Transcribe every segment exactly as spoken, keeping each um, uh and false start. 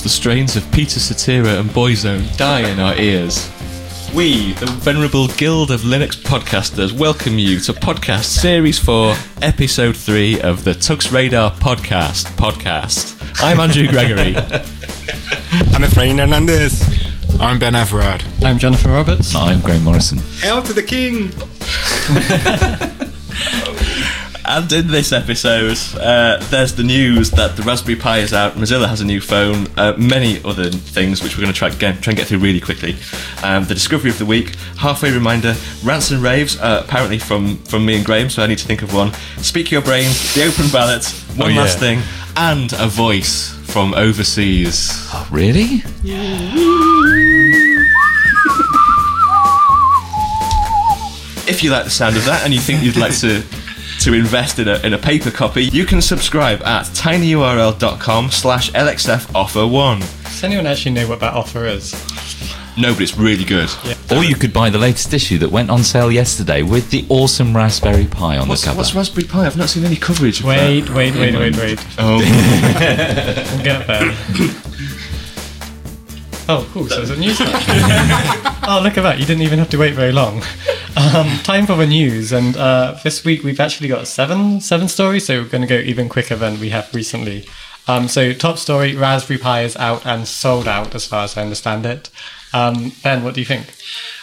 the strains of Peter Cetera and Boyzone die in our ears, we, the Venerable Guild of Linux Podcasters, welcome you to Podcast Series four, Episode three of the Tux Radar Podcast. Podcast. I'm Andrew Gregory. I'm Efrain Hernandez. I'm Ben Everard. I'm Jonathan Roberts. I'm Graham Morrison. Hail to the king! And in this episode, uh, there's the news that the Raspberry Pi is out, Mozilla has a new phone, uh, many other things which we're going to try, again, try and get through really quickly. Um, the discovery of the week, halfway reminder, rants and raves, uh, apparently from, from me and Graham, so I need to think of one. Speak Your Brain, the open ballot, one oh, yeah. last thing, and a voice from overseas. Oh, really? If you like the sound of that and you think you'd like to to invest in a in a paper copy, you can subscribe at tinyurl.com slash lxf offer one. Does anyone actually know what that offer is? No, but it's really good. Yeah. Or you could buy the latest issue that went on sale yesterday with the awesome Raspberry Pi on what's, the cover. What's Raspberry Pi? I've not seen any coverage of wait, that. Wait, wait, wait, wait, wait. Oh. We'll get there. Oh, cool, so there's a news Oh, look at that, you didn't even have to wait very long. Um, time for the news, and uh, this week we've actually got seven seven stories, so we're going to go even quicker than we have recently. Um, so top story, Raspberry Pi is out and sold out as far as I understand it. Um, Ben, what do you think?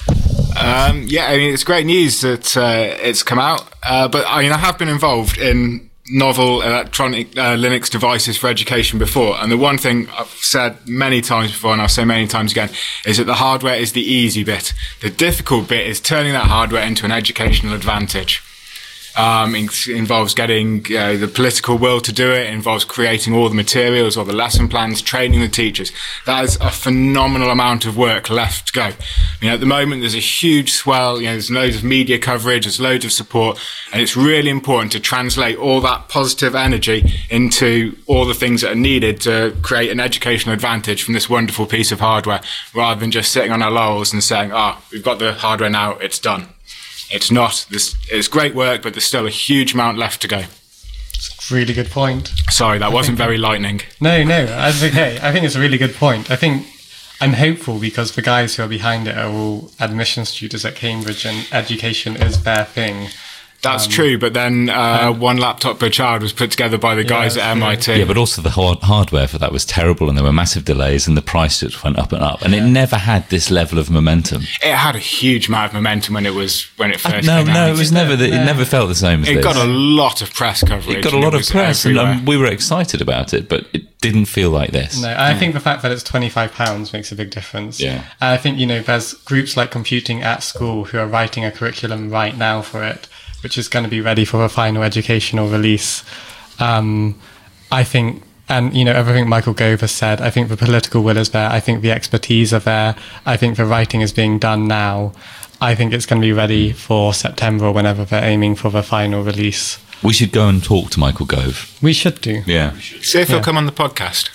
Um, yeah, I mean, it's great news that uh, it's come out, uh, but I mean, I have been involved in novel electronic uh, Linux devices for education before, and the one thing I've said many times before, and I'll say many times again, is that the hardware is the easy bit. The difficult bit is turning that hardware into an educational advantage. Um, it involves getting uh, the political will to do it. It involves creating all the materials, all the lesson plans, training the teachers. That is a phenomenal amount of work left to go. You know, at the moment, there's a huge swell. You know, there's loads of media coverage, there's loads of support, and it's really important to translate all that positive energy into all the things that are needed to create an educational advantage from this wonderful piece of hardware, rather than just sitting on our laurels and saying, "Ah, oh, we've got the hardware now; it's done." It's not. This it's great work, but there's still a huge amount left to go. It's a really good point. Sorry, that I wasn't very lightning. No, no, that's okay. I think it's a really good point. I think I'm hopeful because the guys who are behind it are all admissions tutors at Cambridge, and education is their thing. That's um, true, but then uh, um, one laptop per child was put together by the guys yeah, at M I T. Yeah, but also the hard hardware for that was terrible, and there were massive delays, and the price just went up and up, and yeah. it never had this level of momentum. It had a huge amount of momentum when it was when it first uh, no, came no, out. No, it was never. The, it never felt the same as it this. It got a lot of press coverage. It got a lot of press, everywhere. and um, we were excited about it, but it didn't feel like this. No, I mm. think the fact that it's twenty-five pounds makes a big difference. Yeah, I think you know there's groups like Computing at School who are writing a curriculum right now for it, which is going to be ready for a final educational release. Um, I think, and you know, everything Michael Gove has said, I think the political will is there. I think the expertise are there. I think the writing is being done now. I think it's going to be ready for September or whenever they're aiming for the final release. We should go and talk to Michael Gove. We should do. Yeah. See if he'll yeah. come on the podcast.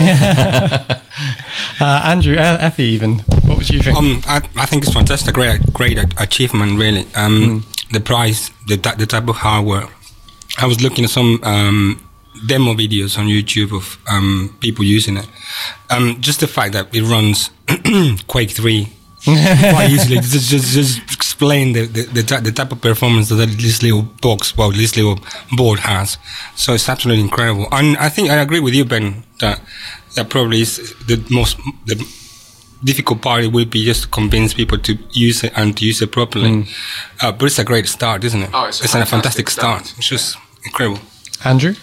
Yeah. uh, Andrew, Effie even, what would you think? Um, I, I think it's fantastic. Great, great achievement, really. Um, mm. The price, the, the type of hardware. I was looking at some um, demo videos on YouTube of um, people using it. Um, just the fact that it runs Quake three quite easily. Just, just, just explain the, the, the, the type of performance that this little box, well, this little board has. So it's absolutely incredible. And I think I agree with you, Ben, that that probably is the most the difficult part. It will be just to convince people to use it and to use it properly. Mm. Uh, but it's a great start, isn't it? Oh, it's a, it's fantastic, a fantastic start. start. It's just incredible. Andrew?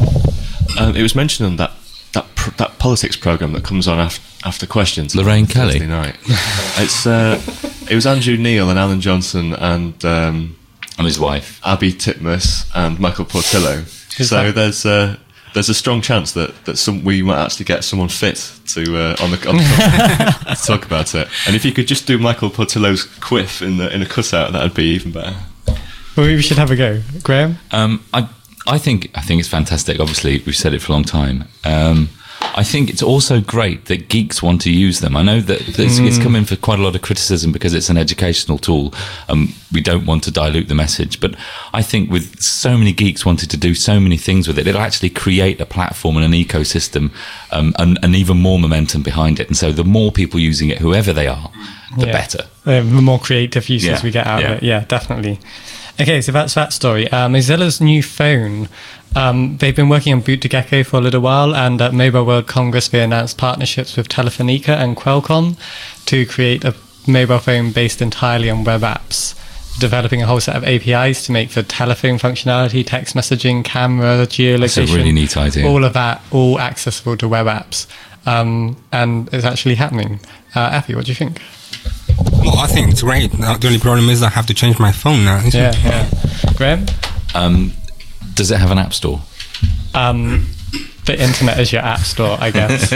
Um, it was mentioned on that that pr that politics program that comes on after, after questions. Lorraine Kelly. Thursday night. It's uh, it was Andrew Neil and Alan Johnson and um, and his wife Abby Titmus and Michael Portillo. Who's so that? there's uh, there's a strong chance that that some we might actually get someone fit to uh, on the, on the to talk about it. And if you could just do Michael Portillo's quiff in the in a cutout, that'd be even better. Well, we should have a go, Graham. Um, I I think I think it's fantastic. Obviously, we've said it for a long time. Um, I think it's also great that geeks want to use them. I know that it's, mm. it's come in for quite a lot of criticism because it's an educational tool. Um, we don't want to dilute the message, but I think with so many geeks wanting to do so many things with it, it'll actually create a platform and an ecosystem, um, and, and even more momentum behind it. And so the more people using it, whoever they are, the yeah. better. The more creative uses yeah. we get out yeah. of it. Yeah, definitely. Okay, so that's that story. Uh, Mozilla's new phone. Um, they've been working on Boot to Gecko for a little while, and at Mobile World Congress they announced partnerships with Telefonica and Qualcomm to create a mobile phone based entirely on web apps, developing a whole set of A P Is to make the telephone functionality, text messaging, camera, geolocation. That's a really neat idea. All of that, all accessible to web apps. Um, and it's actually happening. Uh, Effie, what do you think? Well, I think it's great. The only problem is I have to change my phone now. Yeah, yeah. Graham? Um, does it have an app store? Um, the internet is your app store, I guess.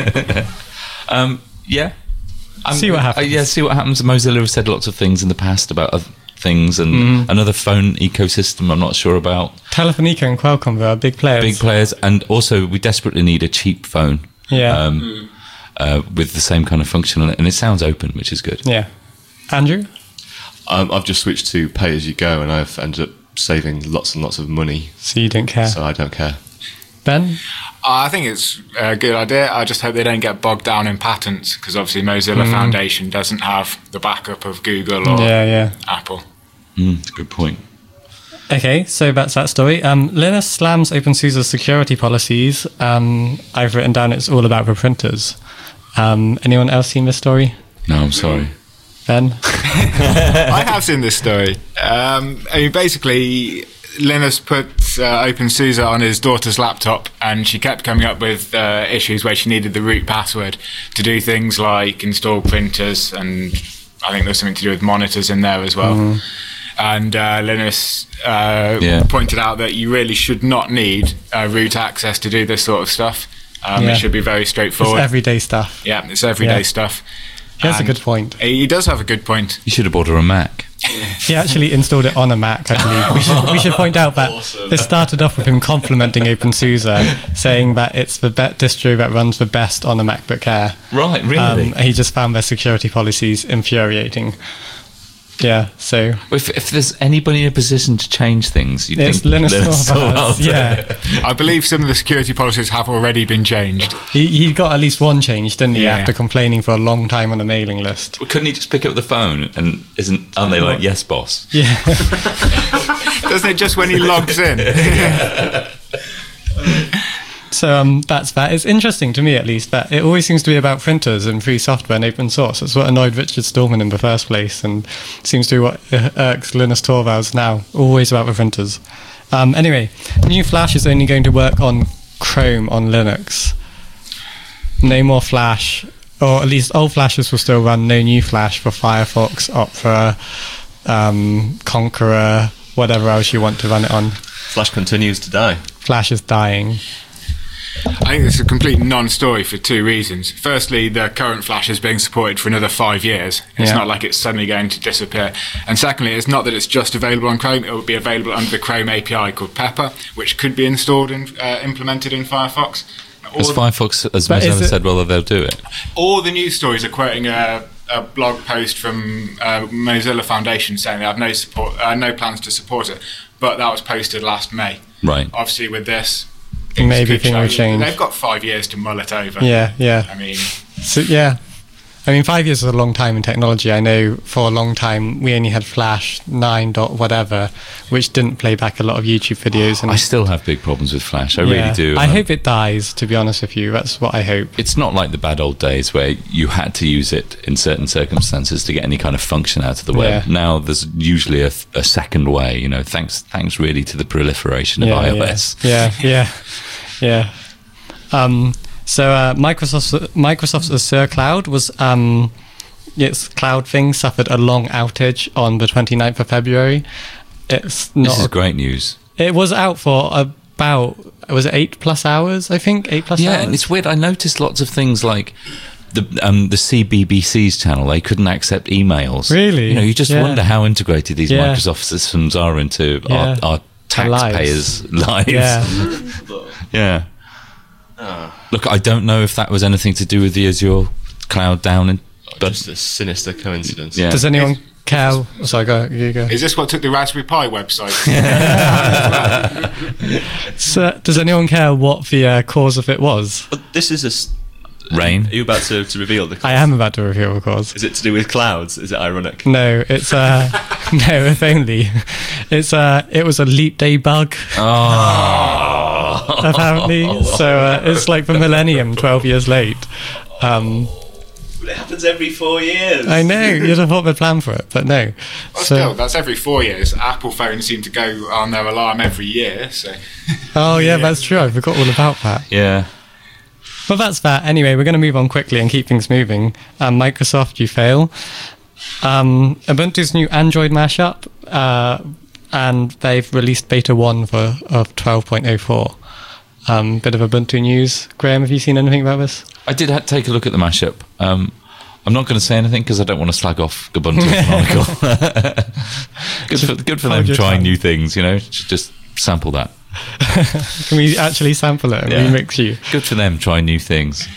um, yeah. Um, see what happens. Uh, yeah, see what happens. Mozilla have said lots of things in the past about other things, and mm. another phone ecosystem I'm not sure about. Telefonica and Qualcomm are big players. Big players, and also we desperately need a cheap phone. Yeah. Um, mm. uh, with the same kind of function on it, and it sounds open, which is good. Yeah. Andrew? Um, I've just switched to pay as you go, and I've ended up saving lots and lots of money. So you don't care? So I don't care. Ben? I think it's a good idea. I just hope they don't get bogged down in patents, because obviously Mozilla mm. Foundation doesn't have the backup of Google or yeah, yeah. Apple. Mm, that's a good point. Okay, so that's that story. Um, Linus slams OpenSUSE's security policies. Um, I've written down it's all about the printers. Um, anyone else seen this story? No, I'm sorry. Ben? I have seen this story. Um, I mean, basically, Linus put uh, OpenSUSE on his daughter's laptop, and she kept coming up with uh, issues where she needed the root password to do things like install printers, and I think there's something to do with monitors in there as well. Mm. And uh, Linus uh, yeah. pointed out that you really should not need uh, root access to do this sort of stuff. Um, yeah. It should be very straightforward. It's everyday stuff. Yeah, it's everyday yeah. stuff. He has and a good point. He does have a good point. You should have bought her a Mac. He actually installed it on a Mac, I believe. We should, we should point out that awesome. This started off with him complimenting OpenSUSE, saying that it's the be- distro that runs the best on a MacBook Air. Right, really? Um, he just found their security policies infuriating. Yeah, so... If, if there's anybody in a position to change things, you it's think Linus Linus Torvalds, yeah. I believe some of the security policies have already been changed. He, he got at least one change, didn't he, yeah. after complaining for a long time on a mailing list. Well, couldn't he just pick up the phone and isn't aren't they like, yes, boss? Yeah. Doesn't it just when he logs in? Yeah. So um, that's that. It's interesting to me, at least, that it always seems to be about printers and free software and open source. It's what annoyed Richard Stallman in the first place, and seems to be what irks Linus Torvalds now. Always about the printers. Um, anyway, new Flash is only going to work on Chrome on Linux. No more Flash, or at least old Flashes will still run. No new Flash for Firefox, Opera, um, Conqueror, whatever else you want to run it on. Flash continues to die. Flash is dying. I think it's a complete non-story for two reasons. Firstly, the current Flash is being supported for another five years. It's yeah. not like it's suddenly going to disappear. And secondly, it's not that it's just available on Chrome. It will be available under the Chrome A P I called Pepper, which could be installed and uh, implemented in Firefox. As Firefox, as Mozilla said, well, they'll do it. All the news stories are quoting a, a blog post from uh, Mozilla Foundation saying they have no support, uh, no plans to support it. But that was posted last May. Right. Obviously, with this, maybe things will change. They've got five years to mull it over. Yeah, yeah. I mean, so yeah. I mean, five years is a long time in technology. I know for a long time we only had Flash nine dot whatever, which didn't play back a lot of YouTube videos. And I still have big problems with Flash. I yeah, really do. I um, hope it dies, to be honest with you. That's what I hope. It's not like the bad old days where you had to use it in certain circumstances to get any kind of function out of the web. Yeah. Now there's usually a, a second way, you know, thanks thanks really to the proliferation of yeah, iOS. Yeah, yeah, yeah. yeah. Um, so uh, Microsoft's, Microsoft's Azure Cloud was... Um, its cloud thing suffered a long outage on the twenty-ninth of February. It's not. This is great news. It was out for about, was it eight plus hours, I think? Eight plus yeah, hours? Yeah, and it's weird. I noticed lots of things like the um, the C B B C's channel, they couldn't accept emails. Really? You know, you just yeah. wonder how integrated these yeah. Microsoft systems are into yeah. our, our taxpayers' lives. lives. Yeah. yeah. Look, I don't know if that was anything to do with the Azure cloud down, in, but Just a sinister coincidence. yeah. Does anyone care? Oh, sorry, go. You go. Is this what took the Raspberry Pi website? So, does anyone care what the uh, cause of it was? But this is a. s- Rain. Are you about to, to reveal the? I am about to reveal the cause. Is it to do with clouds? Is it ironic? No, it's uh, no, if only. It's uh, it was a leap day bug. Oh. Apparently, so uh, it's like the millennium, twelve years late. Um, But it happens every four years. I know you'd have thought they'd plan for it, but no. Well, So, still, that's every four years. Apple phones seem to go on their alarm every year. So, oh yeah, that's true. I forgot all about that. Yeah. Well, that's that. Anyway, we're going to move on quickly and keep things moving. Um, Microsoft, you fail. Um, Ubuntu's new Android mashup, uh, and they've released beta one for of twelve point oh four. Um, bit of Ubuntu news. Graham, have you seen anything about this? I did ha- take a look at the mashup. Um, I'm not going to say anything because I don't want to slag off Ubuntu Canonical. good for, good for them Hold your trying tongue. new things, you know. Just sample that. Can we actually sample it and Yeah. remix you? Good for them trying new things.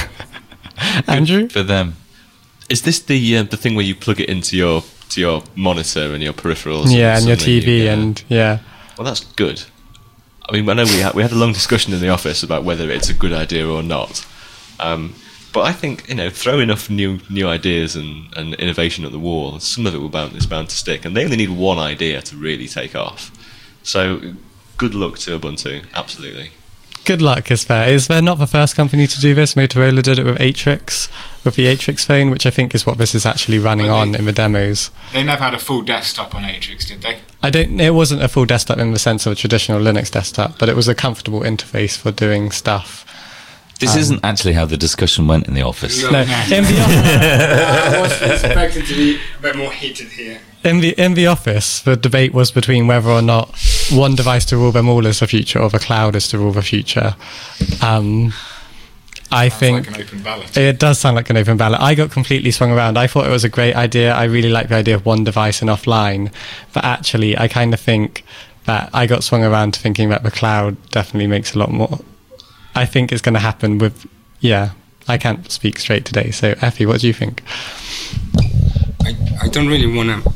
Andrew? For them. Is this the uh, the thing where you plug it into your to your monitor and your peripherals? Yeah, and your suddenly T V you get- and yeah. Well, that's good. I mean, I know we had we had a long discussion in the office about whether it's a good idea or not. Um, but I think, you know, throw enough new new ideas and, and innovation at the wall, some of it will bound is bound to stick. And they only need one idea to really take off. So, good luck to Ubuntu. Absolutely. Good luck, is fair. Is they're not the first company to do this. Motorola did it with Atrix, with the Atrix phone, which I think is what this is actually running But on they- in the demos. they never had a full desktop on Atrix, did they? I don't. It wasn't a full desktop in the sense of a traditional Linux desktop, but it was a comfortable interface for doing stuff. This isn't actually how the discussion went in the office. No, in the office, I was expecting to be a bit more heated here. in the in the office, the debate was between whether or not one device to rule them all is the future, or the cloud is to rule the future. Um, I Sounds think. like an open ballot. It does sound like an open ballot. I got completely swung around. I thought it was a great idea. I really like the idea of one device and offline. But actually, I kind of think that I got swung around to thinking that the cloud definitely makes a lot more. I think it's going to happen with, yeah, I can't speak straight today. So, Effie, what do you think? I, I don't really want to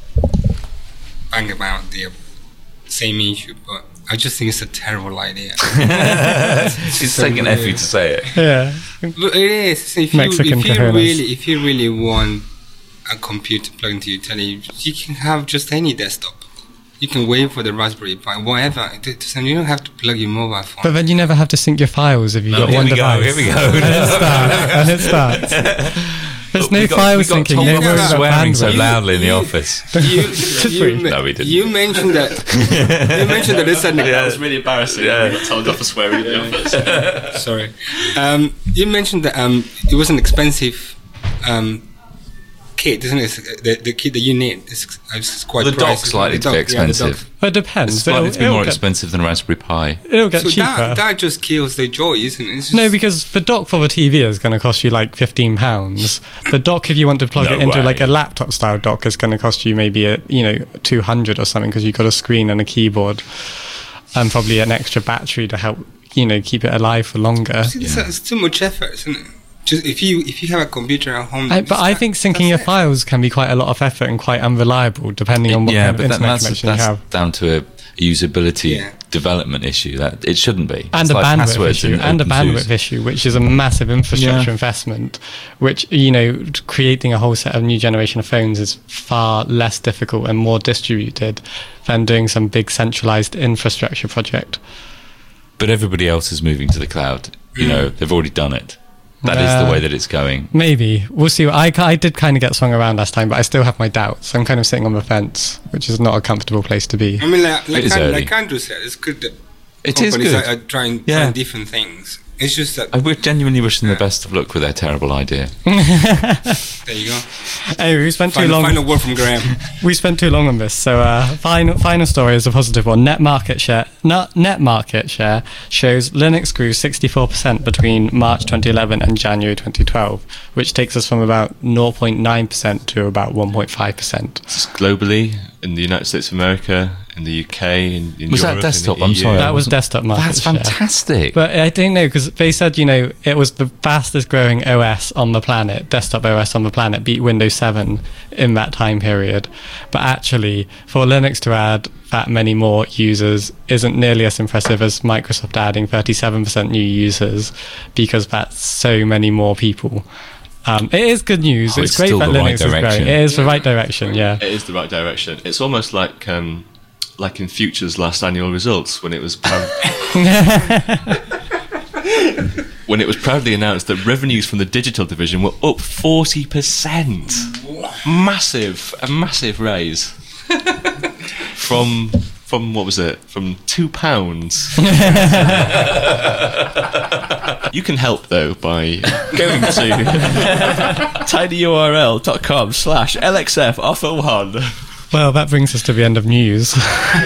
bang about the same issue, but I just think it's a terrible idea. It's taken effort to say it. Yeah. Look, it is. If you, Mexican if you cojones. really, if you really want a computer plugged into your telly, you can have just any desktop. You can wait for the Raspberry Pi, whatever. It doesn't. You don't have to plug your mobile phone. But then you never have to sync your files if you've got here one we go, device. here we go. And it starts. And it starts. There's no We got- file we got syncing. Tom No Tom worries Cruise about swearing so bandwidth. loudly in the office. you, you, No, we didn't. you mentioned that. You mentioned that it's an. That was really embarrassing. Yeah. Yeah. You got told off for swearing in the office. Sorry. Um, you mentioned that um, it was an expensive um, kit, isn't it? The, the kit that you need is, is quite The pricey. dock's likely The to be dock, yeah, the dock. expensive. But it depends. It's likely to be It'll- more it'll get- expensive than a Raspberry Pi. It'll get So cheaper. that, that just kills the joy, isn't it? It's just, No, because the dock for the T V is going to cost you like fifteen pounds. The dock, if you want to plug No it into way. like a laptop style dock, is going to cost you maybe a you know two hundred or something because you've got a screen and a keyboard, and probably an extra battery to help you know keep it alive for longer. it's, it's too much effort, isn't it? Just if you if you have a computer at home. I, but I that- think syncing that's your it. files can be quite a lot of effort and quite unreliable depending on what yeah, kind of but that, internet that's, connection you that's have. down to a usability Yeah. development issue. That it shouldn't be. And It's a like bandwidth passwords issue, in and a OpenSUSE. bandwidth issue, which is a massive infrastructure Yeah. investment. Which you know, creating a whole set of new generation of phones is far less difficult and more distributed than doing some big centralized infrastructure project. But everybody else is moving to the cloud. You know, they've already done it. That is Uh, the way that it's going. Maybe we'll see. I, I did kind of get swung around last time, but I still have my doubts. I'm kind of sitting on the fence, which is not a comfortable place to be. I mean, like, like, is An- early. like Andrew said, it's good that It is companies good. Are, are trying, Yeah. trying different things. It's just that I would genuinely wish them the best of luck with their terrible idea. there you go. Anyway, we spent too Final, long. final word from Graham. We spent too long on this, so uh, final final story is a positive one. Net market share, not net market share shows Linux grew sixty-four percent between March twenty eleven and January twenty twelve, which takes us from about zero point nine percent to about one point five percent. Globally, in the United States of America, in the U K. In, in Was that Europe, desktop? in the I'm E U. sorry. That was wasn't- desktop market That's share. fantastic. But I don't know, because they said, you know, it was the fastest growing O S on the planet, desktop O S on the planet, beat Windows seven in that time period. But actually, for Linux to add that many more users isn't nearly as impressive as Microsoft adding thirty-seven percent new users, because that's so many more people. Um, it is good news. Oh, it's, it's great still that the right Linux is growing. direction. It is the right direction, yeah. It is the right direction. It's almost like um, like in Future's last annual results when it was proud- when it was proudly announced that revenues from the digital division were up forty percent. Massive, a massive raise from from what was it? From two pounds. You can help though by going to tinyurl.com slash lxf offer one. Well, that brings us to the end of news.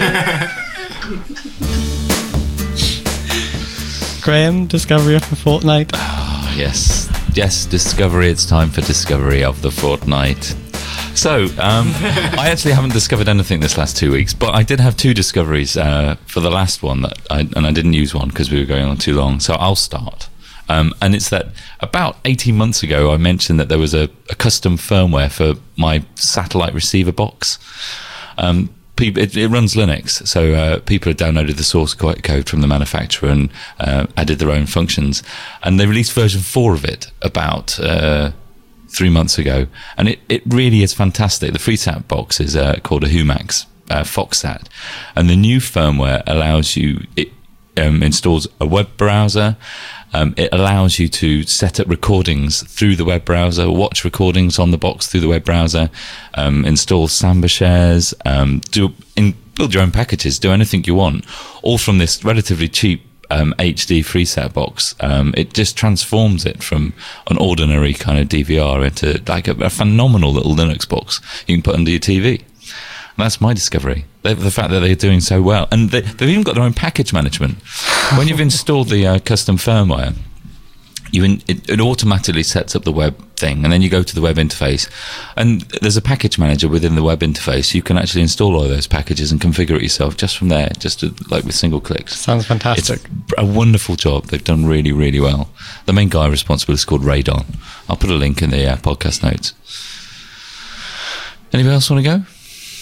Graham, discovery of the fortnight. Oh, yes. Yes, Discovery. It's time for Discovery of the Fortnight. So, um, I actually haven't discovered anything this last two weeks, but I did have two discoveries uh, for the last one, that I, and I didn't use one because we were going on too long, so I'll start. Um, and it's that about eighteen months ago, I mentioned that there was a, a custom firmware for my satellite receiver box. Um, people, it, it runs Linux, so uh, people had downloaded the source co- code from the manufacturer and uh, added their own functions. And they released version four of it about uh, three months ago. And it, it really is fantastic. The FreeSat box is uh, called a Humax uh, FoxSat. And the new firmware allows you, it um, installs a web browser. Um, it allows you to set up recordings through the web browser, watch recordings on the box through the web browser, um, install Samba shares, um, do in, build your own packages, do anything you want, all from this relatively cheap um, H D FreeSat box. Um, it just transforms it from an ordinary kind of D V R into like a, a phenomenal little Linux box you can put under your T V. That's my discovery. The, the fact that they're doing so well. And they, they've even got their own package management. When you've installed the uh, custom firmware, you in, it, it automatically sets up the web thing, and then you go to the web interface. And there's a package manager within the web interface. You can actually install all those packages and configure it yourself just from there, just to, like with single clicks. Sounds fantastic. It's a wonderful job. They've done really, really well. The main guy responsible is called Radon. I'll put a link in the uh, podcast notes. Anybody else want to go?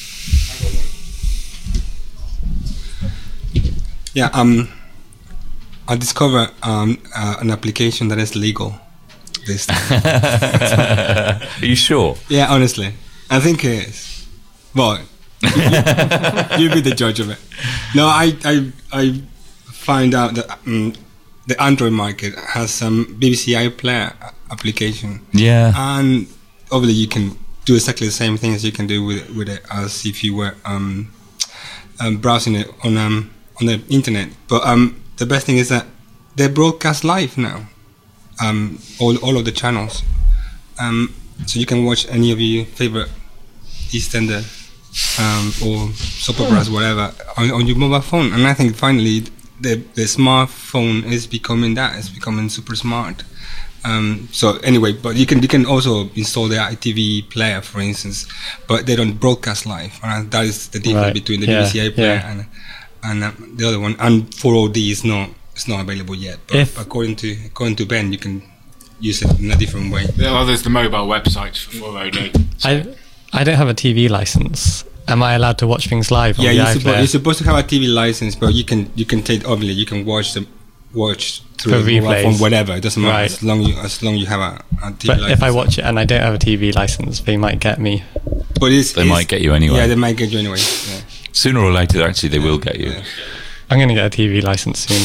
Yeah, um, I discovered um, uh, an application that is legal this time. Are you sure? Yeah, honestly, I think it is. Well, you, you be the judge of it. No, I I, I find out that um, the Android market has some B B C iPlayer application. Yeah. And obviously you can do exactly the same thing as you can do with with it as if you were um, um, browsing it on um. on the internet. But um, the best thing is that they broadcast live now, um, all all of the channels, um, so you can watch any of your favorite EastEnders um, or soap operas, whatever, on, on your mobile phone. And I think finally the the smartphone is becoming that. It's becoming super smart. Um, so anyway, but you can you can also install the I T V player, for instance, but they don't broadcast live. And that is the difference Right. between the Yeah. B B C iPlayer Yeah. and and uh, the other one. And four O D is not it's not available yet. But If- according to according to Ben, you can use it in a different way. Well, there's the mobile website for four O D. I I don't have a T V license. Am I allowed to watch things live on Yeah, the you're, iPlayer? suppo- you're supposed to have a T V license, but you can you can take obviously you can watch the watch through For the mobile replays. phone, whatever. It doesn't matter Right. as long you as long you have a, a T V But license. if I watch it and I don't have a T V license, they might get me. but it's, They it's- might get you anyway. Yeah, they might get you anyway. Yeah. Sooner or later, actually, they will get you. Yeah. I'm going to get a T V license soon.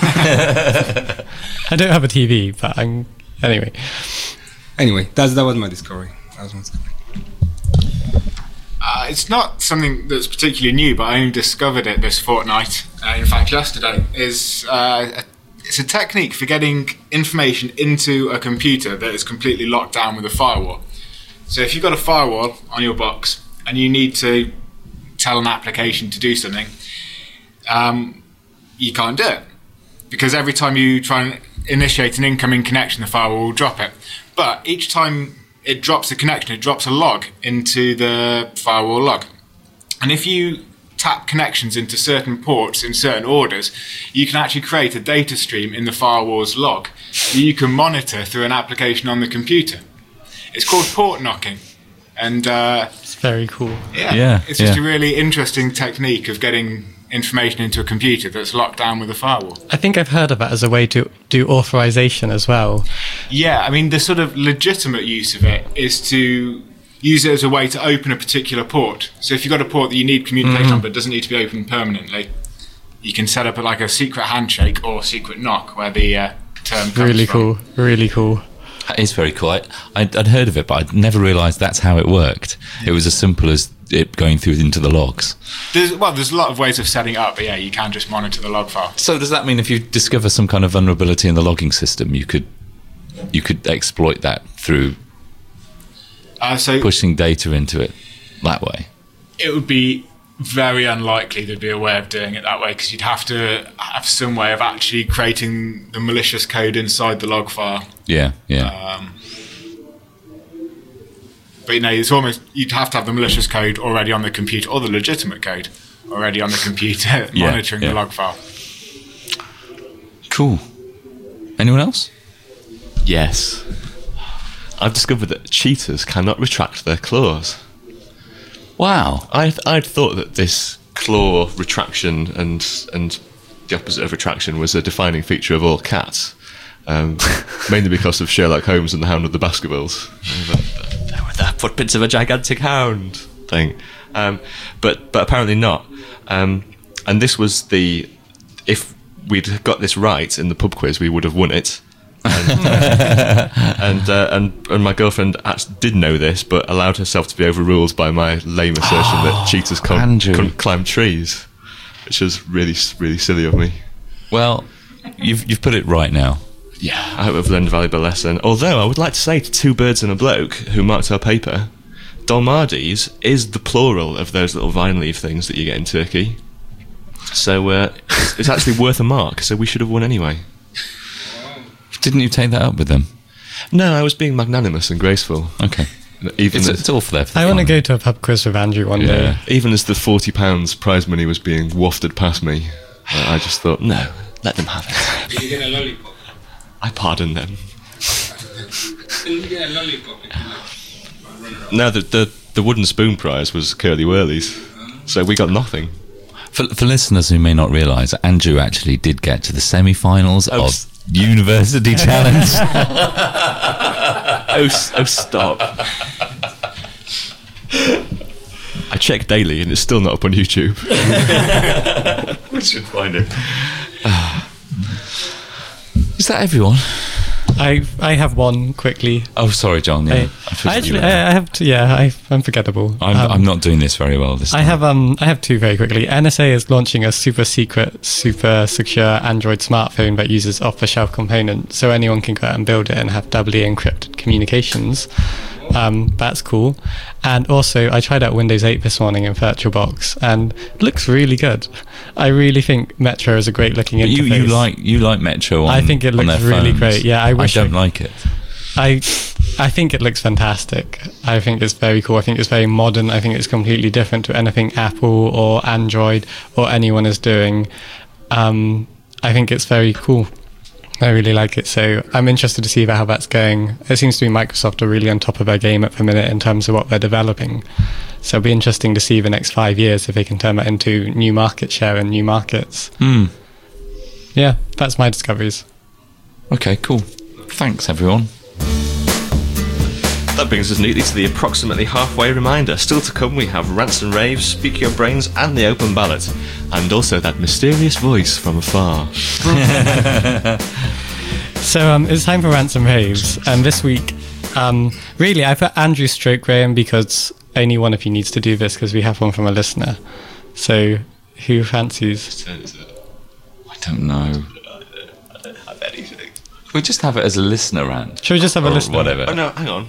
I don't have a T V, but I'm anyway. Anyway, that's that was my discovery. That was my discovery. Uh, it's not something that's particularly new, but I only discovered it this fortnight. Uh, in fact, yesterday is uh, a, it's a technique for getting information into a computer that is completely locked down with a firewall. So if you've got a firewall on your box and you need to tell an application to do something, um, you can't do it because every time you try and initiate an incoming connection, the firewall will drop it. But each time it drops a connection, it drops a log into the firewall log. And if you tap connections into certain ports in certain orders, you can actually create a data stream in the firewall's log that you can monitor through an application on the computer. It's called port knocking. And uh, It's very cool. yeah, Yeah, it's just yeah. a really interesting technique of getting information into a computer that's locked down with a firewall. I think I've heard of that as a way to do authorization as well. Yeah, I mean, the sort of legitimate use of it is to use it as a way to open a particular port. So if you've got a port that you need communication Mm-hmm. on but it doesn't need to be open permanently, you can set up like a secret handshake or secret knock where the uh, term comes Really from. cool. Really cool. That is very cool. I, I'd, I'd heard of it, but I'd never realised that's how it worked. It was as simple as it going through into the logs. There's, well, there's a lot of ways of setting it up, but yeah, you can just monitor the log file. So does that mean if you discover some kind of vulnerability in the logging system, you could you could exploit that through Uh, so pushing data into it that way? it would be very unlikely there'd be a way of doing it that way because you'd have to have some way of actually creating the malicious code inside the log file. Yeah, yeah. Um, but you know, it's almost you'd have to have the malicious code already on the computer or the legitimate code already on the computer Yeah, monitoring yeah. the log file. Cool. Anyone else? Yes. I've discovered that cheaters cannot retract their claws. Wow. I I'd thought that this claw retraction and and the opposite of retraction was a defining feature of all cats, um, mainly because of Sherlock Holmes and the Hound of the Baskervilles. There were the footprints of a gigantic hound thing, um, but but apparently not. Um, and this was the if we'd got this right in the pub quiz, we would have won it. and uh, and, uh, and and my girlfriend actually did know this, but allowed herself to be overruled by my lame assertion that cheaters can't, Andrew. couldn't climb trees, which was really really silly of me. Well, you've you've put it right now. Yeah, I hope I've learned a valuable lesson. Although I would like to say to two birds and a bloke who marked our paper, Dalmades is the plural of those little vine leaf things that you get in Turkey. So uh, it's, it's actually worth a mark. So we should have won anyway. Didn't you take that up with them? No, I was being magnanimous and graceful. Okay. Even It's, as, it's all for there. For I want to fun. go to a pub quiz with Andrew one day. Yeah. even as the forty pounds prize money was being wafted past me, uh, I just thought, no, let them have it. Did you get a lollipop? I pardon them. Did you get a lollipop? No, the the, the wooden spoon prize was Curly Whirlies, so we got nothing. For, for listeners who may not realise, Andrew actually did get to the semi-finals Oh, of s- University Challenge. Oh, s- oh, stop. I check daily and it's still not up on YouTube. We should find it. Is that everyone? I I have one quickly. Oh, sorry, John. Yeah, I, I I forgot you actually were I, there. I have to, yeah I, I'm forgettable. I'm, Um, I'm not doing this very well this time. I have um I have two very quickly. N S A is launching a super secret, super secure Android smartphone that uses off-the-shelf components, so anyone can go out and build it and have doubly encrypted communications. Um, that's cool. And also, I tried out Windows eight this morning in VirtualBox, and it looks really good. I really think Metro is a great looking But interface. you, you like you like Metro on I think it on looks their really phones. great. Yeah, I wish I don't I- like it. I I think it looks fantastic. I think it's very cool. I think it's very modern. I think it's completely different to anything Apple or Android or anyone is doing. Um, I think it's very cool. I really like it. So I'm interested to see how that's going. It seems to be Microsoft are really on top of their game at the minute in terms of what they're developing. So it'll be interesting to see the next five years if they can turn that into new market share and new markets. Hmm. Yeah, that's my discoveries. Okay, cool. Thanks, everyone. That brings us neatly to the approximately halfway reminder. Still to come, we have Rants and Raves, Speak Your Brains, and the Open Ballot, and also that mysterious voice from afar. So um, it's time for Rants and Raves, and this week, um, really, I put Andrew Stroke Graham because only one of you needs to do this because we have one from a listener. So who fancies? I don't know. We just have it as a listener rant. Shall we just have a Or listener? whatever. Oh no, hang on.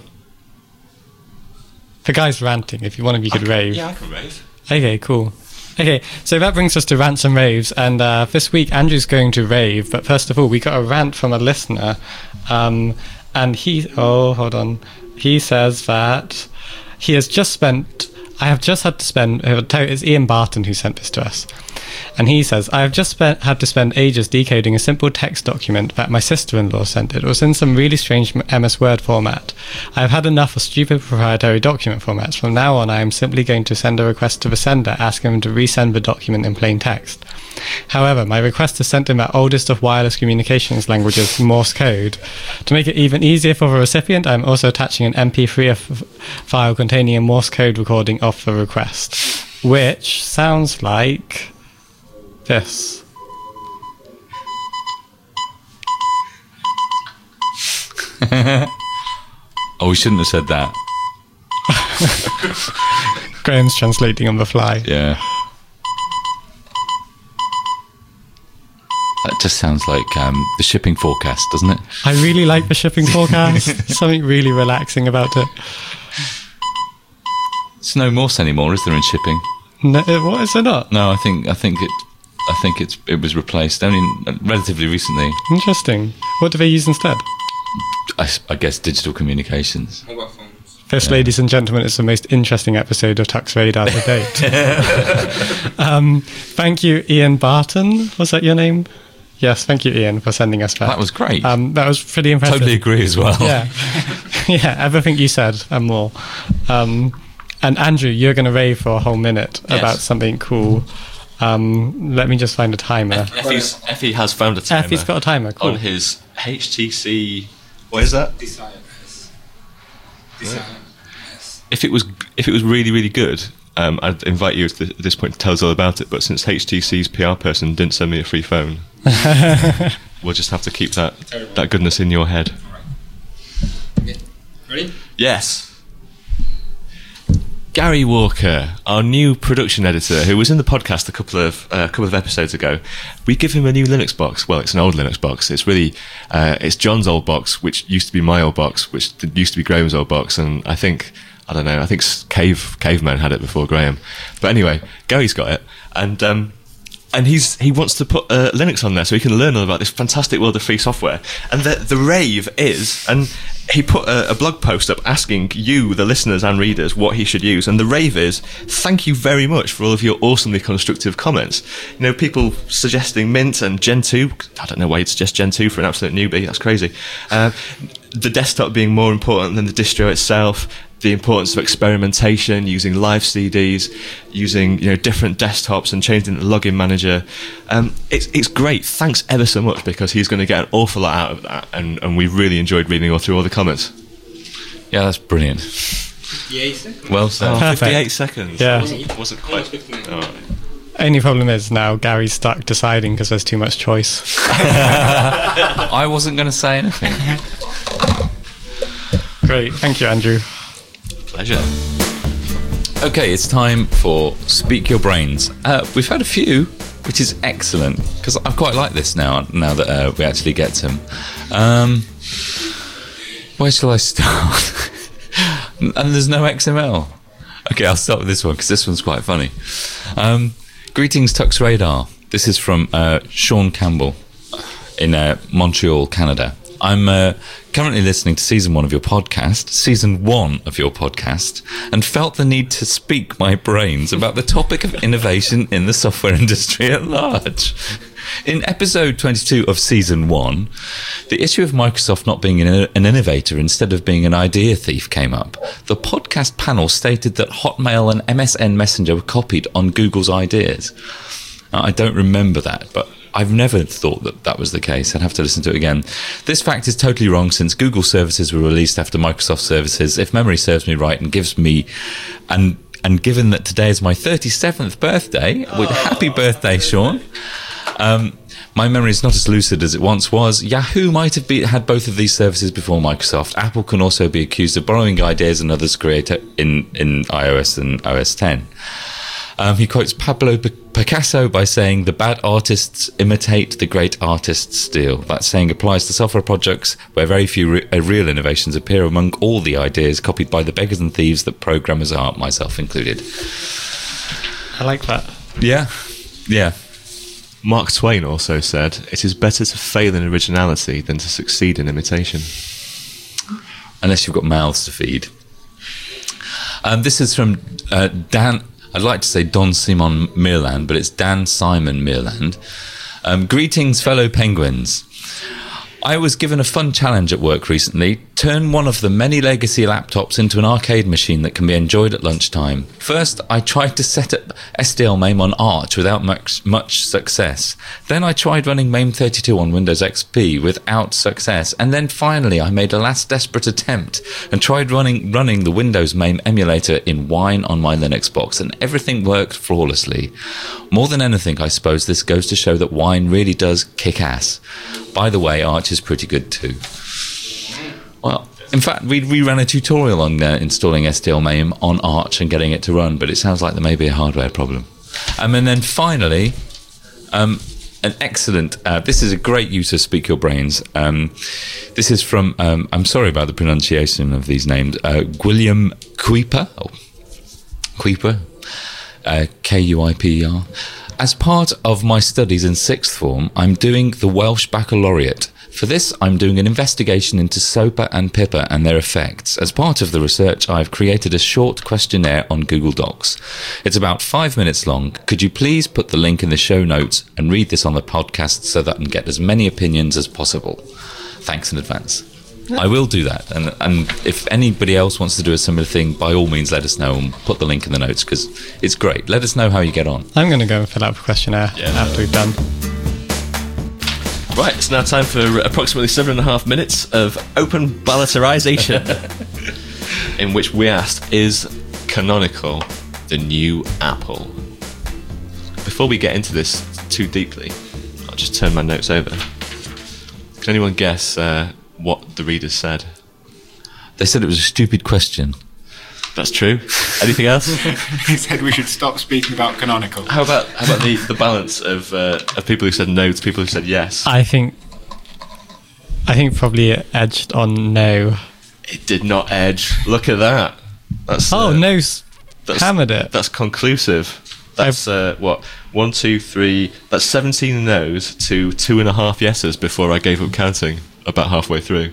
For guys ranting, if you one of you could rave. Yeah, I can rave. Okay, cool. Okay, so that brings us to Rants and Raves, and uh, this week Andrew's going to rave, but first of all, we got a rant from a listener, um, and he, oh, hold on, he says that he has just spent I have just had to spend, it's Ian Barton who sent this to us. And he says, I have just spent, had to spend ages decoding a simple text document that my sister-in-law sent. It was in some really strange M S Word format. I have had enough of stupid proprietary document formats. From now on, I am simply going to send a request to the sender, asking him to resend the document in plain text. However, my request is sent in that oldest of wireless communications languages, Morse code. To make it even easier for the recipient, I am also attaching an M P three f- file containing a Morse code recording of the request, which sounds like this. Oh, we shouldn't have said that. Graham's translating on the fly. Yeah. That just sounds like um, the shipping forecast, doesn't it? I really like the shipping forecast. Something really relaxing about it. It's no Morse anymore, is there, in shipping? No, what is it not? No, I think I think it I think it's it was replaced only relatively recently. Interesting. What do they use instead? I, I guess digital communications. Mobile phones. This, yeah. Ladies and gentlemen, is the most interesting episode of Tux Radar to date. um, thank you, Ian Barton. Was that your name? Yes, thank you, Ian, for sending us that. That was great. Um, that was pretty impressive. Totally agree as well. Yeah, yeah, everything you said and more. Um, and Andrew, you're going to rave for a whole minute Yes. about something cool. Um, let me just find a timer. Effie's, Effie has found a timer. Effie's got a timer. Cool. On his H T C. What is that? Desire S. Desire S. If it was if it was really really good, um, I'd invite you at, the, at this point to tell us all about it. But since H T C's P R person didn't send me a free phone, we'll just have to keep that that goodness in your head. Okay. Ready? Yes. Gary Walker, our new production editor, who was in the podcast a couple of uh, couple of episodes ago, we give him a new Linux box. Well, it's an old Linux box. It's really uh, it's John's old box, which used to be my old box, which used to be Graham's old box, and I think I don't know. I think Cave Caveman had it before Graham. But anyway, Gary's got it, and um, and he's he wants to put uh, Linux on there so he can learn all about this fantastic world of free software. And the the rave is, and he put a, a blog post up asking you, the listeners and readers, what he should use. And the rave is, thank you very much for all of your awesomely constructive comments. You know, people suggesting Mint and Gen two. I don't know why you'd suggest Gen two for an absolute newbie. That's crazy. Uh, the desktop being more important than the distro itself. The importance of experimentation, using live C Ds, using you know different desktops and changing the login manager. Um, it's it's great. Thanks ever so much, because he's going to get an awful lot out of that, and, and we really enjoyed reading all through all the comments. Yeah, that's brilliant. fifty-eight seconds. Well said. Oh, Perfect. fifty-eight seconds. Yeah. Wasn't, wasn't quite. Oh. Only problem is now Gary's stuck deciding because there's too much choice. I wasn't going to say anything. Great. Thank you, Andrew. Pleasure. Okay, it's time for Speak Your Brains. Uh, we've had a few, which is excellent, because I quite like this now, now that uh, we actually get them. Um, where shall I start? And there's no X M L. Okay, I'll start with this one, because this one's quite funny. Um, greetings, Tux Radar. This is from uh, Sean Campbell in uh, Montreal, Canada. I'm uh, currently listening to season one of your podcast, season one of your podcast, and felt the need to speak my brains about the topic of innovation in the software industry at large. In episode twenty-two of season one, the issue of Microsoft not being an, an innovator instead of being an idea thief came up. The podcast panel stated that Hotmail and M S N Messenger were copied on Google's ideas. Now, I don't remember that, but I've never thought that that was the case. I'd have to listen to it again. This fact is totally wrong, since Google services were released after Microsoft services, if memory serves me right, and gives me... and and given that today is my thirty-seventh birthday, with happy birthday, Sean, um, my memory is not as lucid as it once was. Yahoo might have be, had both of these services before Microsoft. Apple can also be accused of borrowing ideas and others created in, in iOS and O S ten. Um, he quotes Pablo Picasso by saying, "The bad artists imitate, the great artists steal." That saying applies to software projects where very few re- uh, real innovations appear among all the ideas copied by the beggars and thieves that programmers are, myself included. I like that. Yeah, yeah. Mark Twain also said, "It is better to fail in originality than to succeed in imitation." Unless you've got mouths to feed. Um, this is from uh, Dan. I'd like to say Don Simon Meerland, but it's Dan Simon Meerland. Um, greetings, fellow penguins. I was given a fun challenge at work recently. Turn one of the many legacy laptops into an arcade machine that can be enjoyed at lunchtime. First, I tried to set up S D L MAME on Arch without much, much success. Then I tried running MAME thirty-two on Windows X P without success. And then finally, I made a last desperate attempt and tried running, running the Windows MAME emulator in Wine on my Linux box, and everything worked flawlessly. More than anything, I suppose this goes to show that Wine really does kick ass. By the way, Arch is pretty good too. Well, in fact, we, we ran a tutorial on uh, installing S D L MAME on Arch and getting it to run, but it sounds like there may be a hardware problem. Um, and then finally, um, an excellent, uh, this is a great use of Speak Your Brains. Um, this is from, um, I'm sorry about the pronunciation of these names, uh, William Kuiper, oh, Kuiper, uh, K U I P E R. As part of my studies in sixth form, I'm doing the Welsh Baccalaureate. For this, I'm doing an investigation into SOPA and PIPA and their effects. As part of the research, I've created a short questionnaire on Google Docs. It's about five minutes long. Could you please put the link in the show notes and read this on the podcast so that I can get as many opinions as possible? Thanks in advance. I will do that, and and if anybody else wants to do a similar thing, by all means let us know and put the link in the notes, because it's great. Let us know how you get on. I'm going to go and fill out a questionnaire Yeah. after we've done. Right, it's now time for approximately seven and a half minutes of open balloterization, in which we asked, is Canonical the new Apple? Before we get into this too deeply, I'll just turn my notes over. Can anyone guess uh, what the readers said? They said it was a stupid question. That's true. Anything else? He said we should stop speaking about Canonical. How about how about the, the balance of uh, of people who said no to people who said yes? I think, I think probably it edged on no. It did not edge. Look at that. That's Oh, uh, no's that's, hammered it. That's conclusive. That's uh, what one, two, three. That's seventeen no's to two and a half yeses before I gave up counting. About halfway through.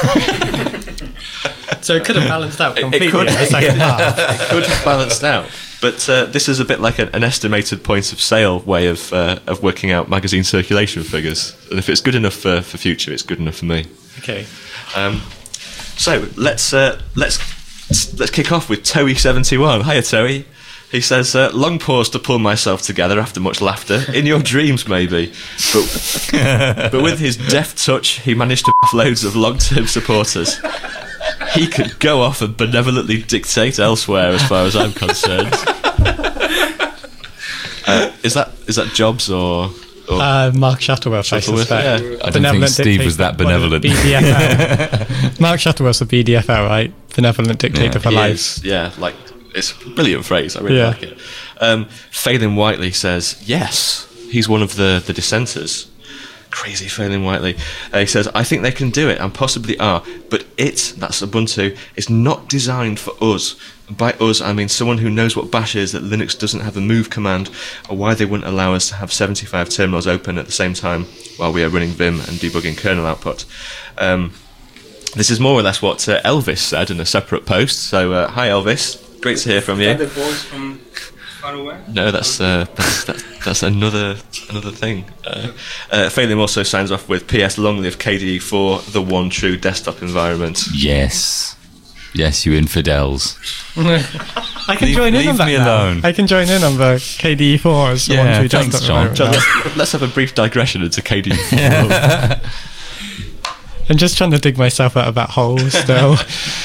So it could have balanced out It- it completely could- in the second yeah. half. It could have balanced out. But uh, this is a bit like an, an estimated points of sale way of uh, of working out magazine circulation figures. And if it's good enough for, for future, it's good enough for me. Okay. Um, so let's uh, let's let's kick off with Toey seventy-one. Hiya, Toey. He says, uh, long pause to pull myself together after much laughter. In your dreams, maybe. But, but with his deft touch, he managed to f loads of long-term supporters. He could go off and benevolently dictate elsewhere, as far as I'm concerned. Uh, is that is that Jobs or... or Uh, Mark Shuttleworth, I Shuttleworth, suspect. yeah. I don't think Benevolent Steve was dictator- that benevolent. B D F L. Mark Shuttleworth's a B D F L, right? Benevolent dictator for He life. is, yeah, like, it's a brilliant phrase. I really Yeah. like it. Um, Phelan Whiteley says, yes, he's one of the, the dissenters. Crazy Phelan Whiteley. Uh, he says, I think they can do it, and possibly are, but it, that's Ubuntu, is not designed for us. And by us, I mean someone who knows what bash is, that Linux doesn't have a move command, or why they wouldn't allow us to have seventy-five terminals open at the same time while we are running Vim and debugging kernel output. Um, this is more or less what uh, Elvis said in a separate post. So, uh, hi Elvis, great to hear from you. the voice from far away? No, that's uh, that's, that, that's another another thing. Uh, uh, Phelan also signs off with P S Long live K D E for the one true desktop environment. Yes. Yes, you infidels. I can Leave- join in leave on that me now. alone. I can join in on the K D E four as the Yeah, one true thanks, desktop John. environment John, now. let's, let's have a brief digression into K D E four. I'm just trying to dig myself out of that hole still.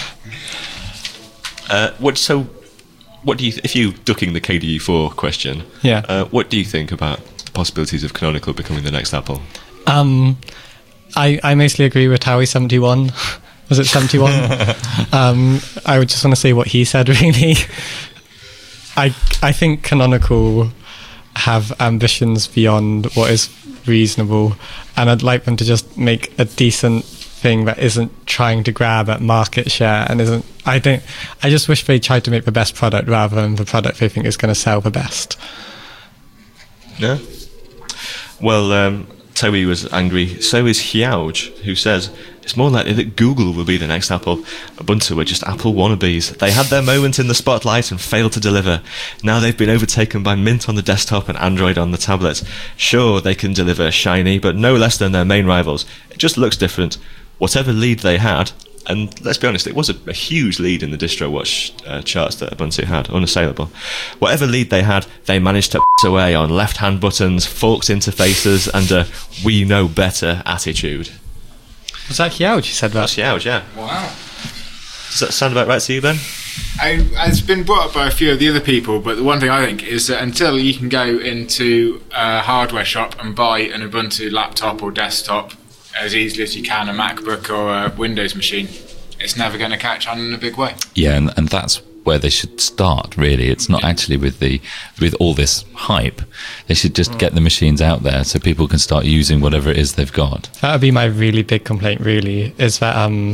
uh, what so? What do you if you ducking the K D E four question? Yeah. Uh, what do you think about the possibilities of Canonical becoming the next Apple? Um, I, I mostly agree with Towie seventy-one. Was it seventy-one? um, I would just want to say what he said, really. I I think Canonical have ambitions beyond what is reasonable, and I'd like them to just make a decent thing that isn't trying to grab at market share and isn't. I don't. I just wish they tried to make the best product rather than the product they think is going to sell the best. No. Well, um, Toby was angry. So is Hyauge, who says, it's more likely that Google will be the next Apple. Ubuntu were just Apple wannabes. They had their moment in the spotlight and failed to deliver. Now they've been overtaken by Mint on the desktop and Android on the tablet. Sure, they can deliver shiny, but no less than their main rivals. It just looks different. Whatever lead they had, and let's be honest, it was a, a huge lead in the DistroWatch uh, charts that Ubuntu had, unassailable. Whatever lead they had, they managed to p*** away on left-hand buttons, forked interfaces, and a we know better attitude. Was that Xiaoj who said that? That's Xiaoj, yeah. Wow. Does that sound about right to you, Ben? I, it's been brought up by a few of the other people, but the one thing I think is that until you can go into a hardware shop and buy an Ubuntu laptop or desktop as easily as you can a MacBook or a Windows machine, it's never going to catch on in a big way. Yeah, and, and that's where they should start, really. It's not actually with the with all this hype. They should just get the machines out there so people can start using whatever it is they've got. That would be my really big complaint, really, is that um,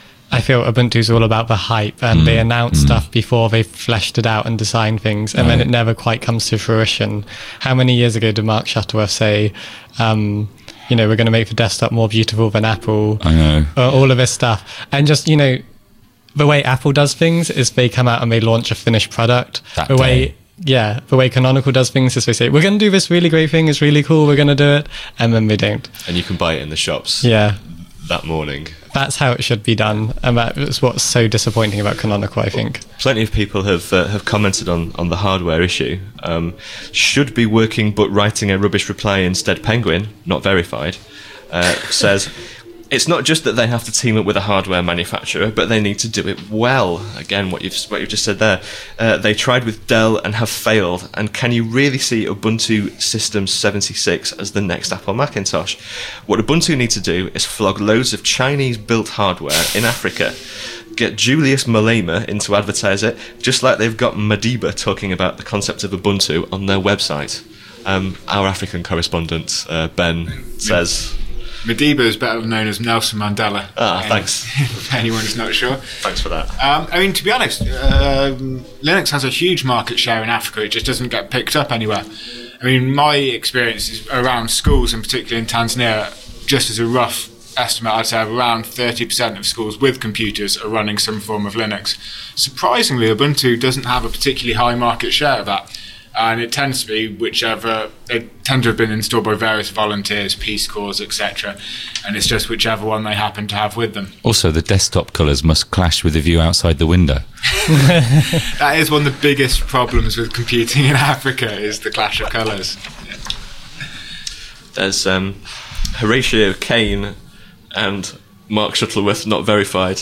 I feel Ubuntu's all about the hype, and mm. they announce mm. stuff before they've fleshed it out and designed things, and right. then it never quite comes to fruition. How many years ago did Mark Shuttleworth say, um, you know, we're going to make the desktop more beautiful than Apple? I know. Or all of this stuff. And just, you know, the way Apple does things is they come out and they launch a finished product. That the day. way, yeah, the way Canonical does things is they say, we're going to do this really great thing, it's really cool, we're going to do it, and then they don't. And you can buy it in the shops yeah. that morning. That's how it should be done, and that's what's so disappointing about Canonical, I think. Plenty of people have uh, have commented on, on the hardware issue. Um, should be working but writing a rubbish reply instead. Penguin, not verified, uh, says, it's not just that they have to team up with a hardware manufacturer, but they need to do it well. Again, what you've what you've just said there. Uh, they tried with Dell and have failed. And can you really see Ubuntu System seventy-six as the next Apple Macintosh? What Ubuntu need to do is flog loads of Chinese-built hardware in Africa. Get Julius Malema in to advertise it, just like they've got Madiba talking about the concept of Ubuntu on their website. Um, our African correspondent, uh, Ben, says... Madiba is better known as Nelson Mandela. Ah, any, thanks. If anyone is not sure. Thanks for that. Um, I mean, to be honest, um, Linux has a huge market share in Africa. It just doesn't get picked up anywhere. I mean, my experience is around schools, and particularly in Tanzania, just as a rough estimate, I'd say around thirty percent of schools with computers are running some form of Linux. Surprisingly, Ubuntu doesn't have a particularly high market share of that. And it tends to be whichever, they tend to have been installed by various volunteers, Peace Corps, et cetera. And it's just whichever one they happen to have with them. Also, the desktop colours must clash with the view outside the window. That is one of the biggest problems with computing in Africa, is the clash of colours. Yeah. There's um, Horatio Kane and Mark Shuttleworth, not verified.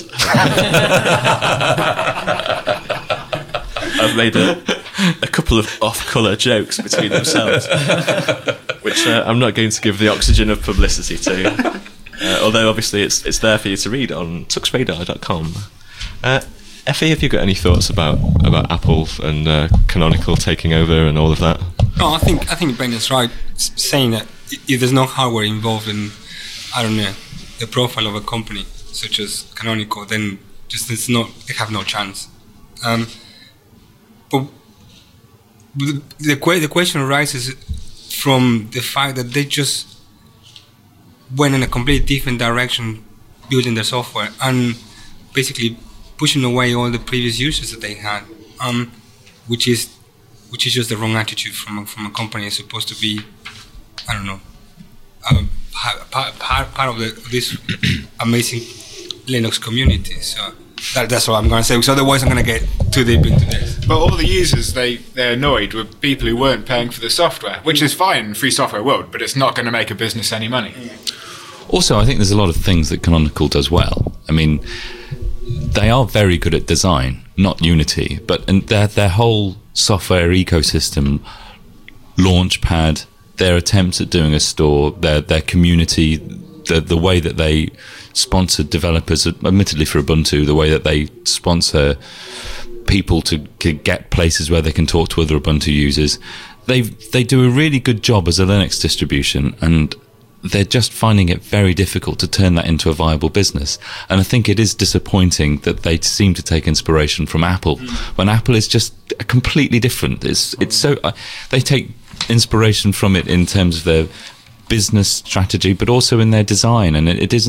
I've made a, a couple of off-colour jokes between themselves, which uh, I'm not going to give the oxygen of publicity to. Uh, although obviously it's it's there for you to read on tux radar dot com. Uh, Effie, have you got any thoughts about about Apple and uh, Canonical taking over and all of that? No, I think I think Brendan's right, saying that if there's no hardware involved in, I don't know, the profile of a company such as Canonical, then just it's not, they have no chance. Um, but the the, que- the question arises from the fact that they just went in a completely different direction building their software and basically pushing away all the previous users that they had, um, which is which is just the wrong attitude from a, from a company. It's supposed to be, I don't know, um, part, part, part of the, this amazing Linux community. So that, that's what I'm going to say, because otherwise I'm going to get too deep into this. But all the users, they, they're annoyed with people who weren't paying for the software, which is fine in free software world, but it's not going to make a business any money. Also, I think there's a lot of things that Canonical does well. I mean, they are very good at design, not Unity, but and their their whole software ecosystem, Launchpad, their attempts at doing a store, their their community, the the way that they sponsor developers, admittedly for Ubuntu, the way that they sponsor people to, to get places where they can talk to other Ubuntu users, they they do a really good job as a Linux distribution, and they're just finding it very difficult to turn that into a viable business. And I think it is disappointing that they seem to take inspiration from Apple, mm. when Apple is just completely different. It's it's so uh, they take inspiration from it in terms of their business strategy, but also in their design, and it, it isn't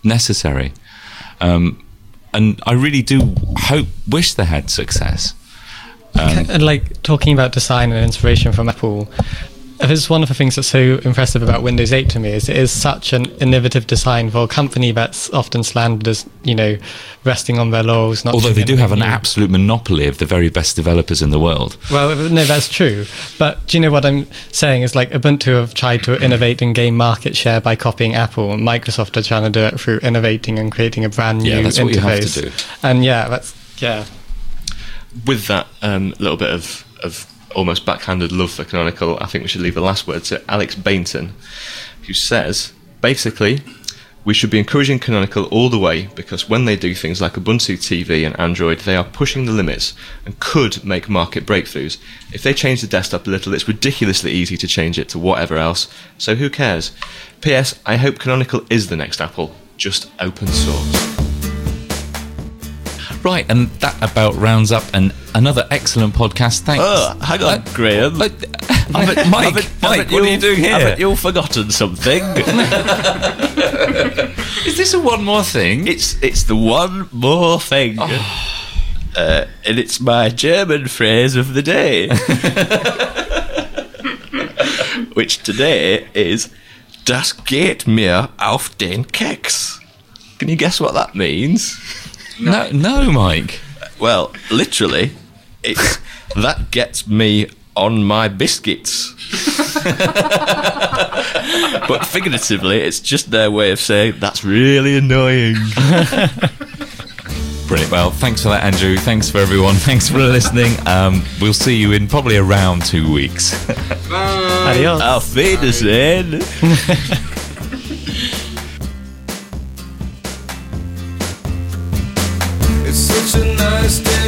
necessary. Um, and I really do hope, wish they had success. Um, and like talking about design and inspiration from Apple, this is one of the things that's so impressive about Windows eight to me, is it is such an innovative design for a company that's often slandered as, you know, resting on their laurels. Not although they do have an new. absolute monopoly of the very best developers in the world. Well, no, that's true. But do you know what I'm saying is, like, Ubuntu have tried to innovate and gain market share by copying Apple, and Microsoft are trying to do it through innovating and creating a brand new Yeah, that's interface. what you have to do. And yeah, that's, yeah. With that um, little bit of, of almost backhanded love for Canonical, I think we should leave the last word to Alex Bainton, who says, basically, we should be encouraging Canonical all the way, because when they do things like Ubuntu T V and Android, they are pushing the limits and could make market breakthroughs. If they change the desktop a little, it's ridiculously easy to change it to whatever else, so who cares? P S. I hope Canonical is the next Apple, just open source. Right, and that about rounds up an, another excellent podcast. Thanks. Oh, hang on, Uh, Graham. uh, Haven't- Mike, haven't- Mike, haven't what are you doing here? Haven't you forgotten something? Is this a one more thing? It's it's the one more thing. Uh, and it's my German phrase of the day. Which today is Das geht mir auf den Keks. Can you guess what that means? No, no, Mike. Well, literally, it's that gets me on my biscuits. But figuratively, it's just their way of saying that's really annoying. Brilliant. Well, thanks for that, Andrew. Thanks for everyone. Thanks for listening. Um, we'll see you in probably around two weeks. Adios. Auf Wiedersehen. It's such a nice day.